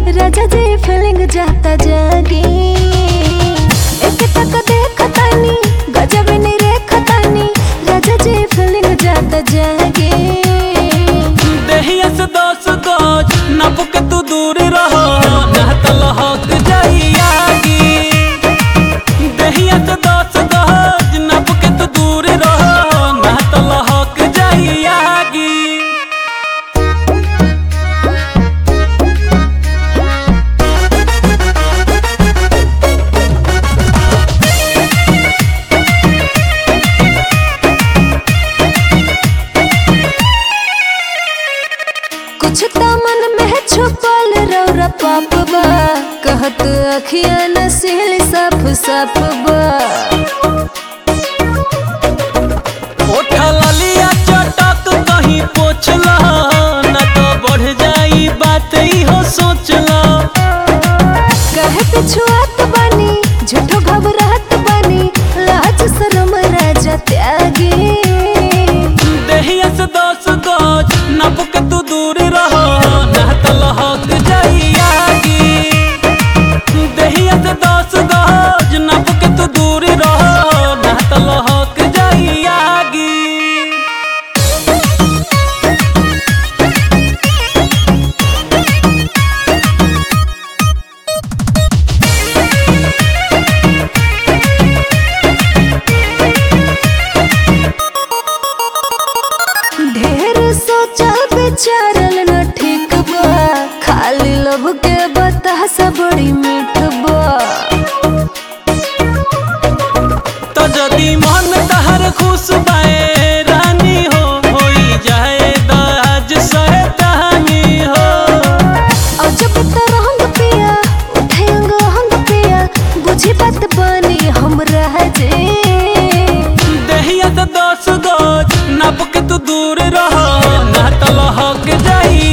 राजा जी फीलिंग जाता जागी एक तक देखतानी गजब नहीं रेखतानी राजा जी फीलिंग जाता जागी देहिया से 10 गज नाप के तू दूर रहो ना त लहक जाई आगी देहिया से 10 गज नाप के तू दूर रहो ना त लहक जाई आगी कुछ तो मन में छुपल रौरा पाप बा कहत अखिया नसील साफ साफ बा ललिया चटक कहीं पोछला ना तो बढ़ जाई बात ही हो सोचला कहे पिछुआत बानी झूठो घबराहत बानी लाज शरम राजा त्यागी देहिया से 10 गज नाप के तू दूर रहो ना त लहक जाई आगी देहिया से 10 गज नाप के तू दूर रहो ना त लहक जाई आगी ढेर सोचल विचारल न ठीक बा खाली लब के बतासा बड़ी मीठ बा तो जदी मन तहर खुश बाए रानी हो होई जाए दाज सैतानी हो और जब तरंग पिया उठे अंग हंग पिया बुझी बात बनी हम रह जे देहिया से 10 गज नाप के तू दूर रहो ना त लहक जाई